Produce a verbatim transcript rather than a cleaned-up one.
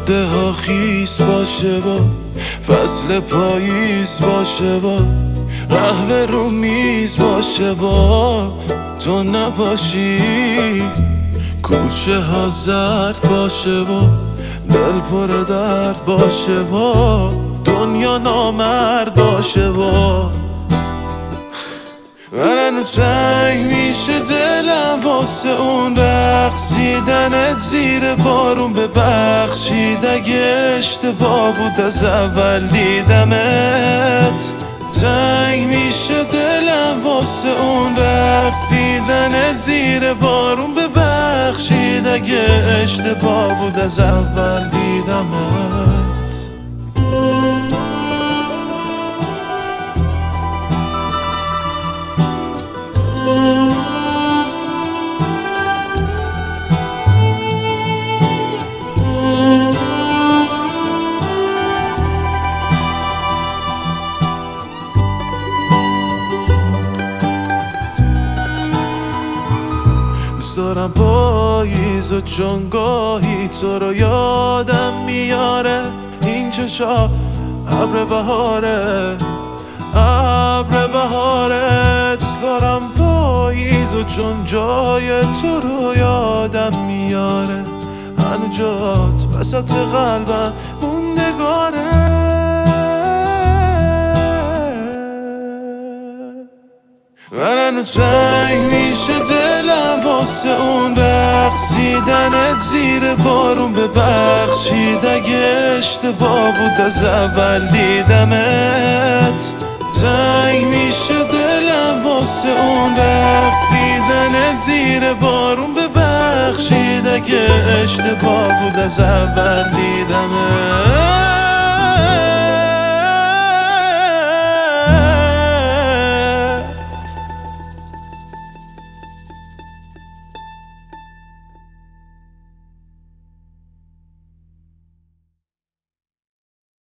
جاده ها خیس باشه با فصل پاییز باشه با قهوه رو میز باشه با تو نباشی، کوچه ها زرد باشه با دل پر درد باشه با دنیا نامرد باشه با من تنگ میشه دلم واسه اون رقصیدنت زیر بارون. ببخشید اگه اشتباه بود از اول دیدمت. تنگ میشه دلم واسه اون رقصیدنت زیر بارون. ببخشید اگه اشتباه بود از اول دیدمت. دوست دارم پاییز و چون گاهی تو رو یادم میاره. این چشا ابر بهاره، ابر بهاره. دوست دارم پاییز و چون جای تو رو یادم میاره. هنو جات وسط قلبم موندگاره. من تنگ میشه دلم واسه اون رقصیدنت زیر بارون. ببخشید اگه اشتباه بود از اول دیدمت. تنگ میشه دلم واسه اون رقصیدنت زیر بارون. ببخشید اگه اشتباه بود از اول دیدمت.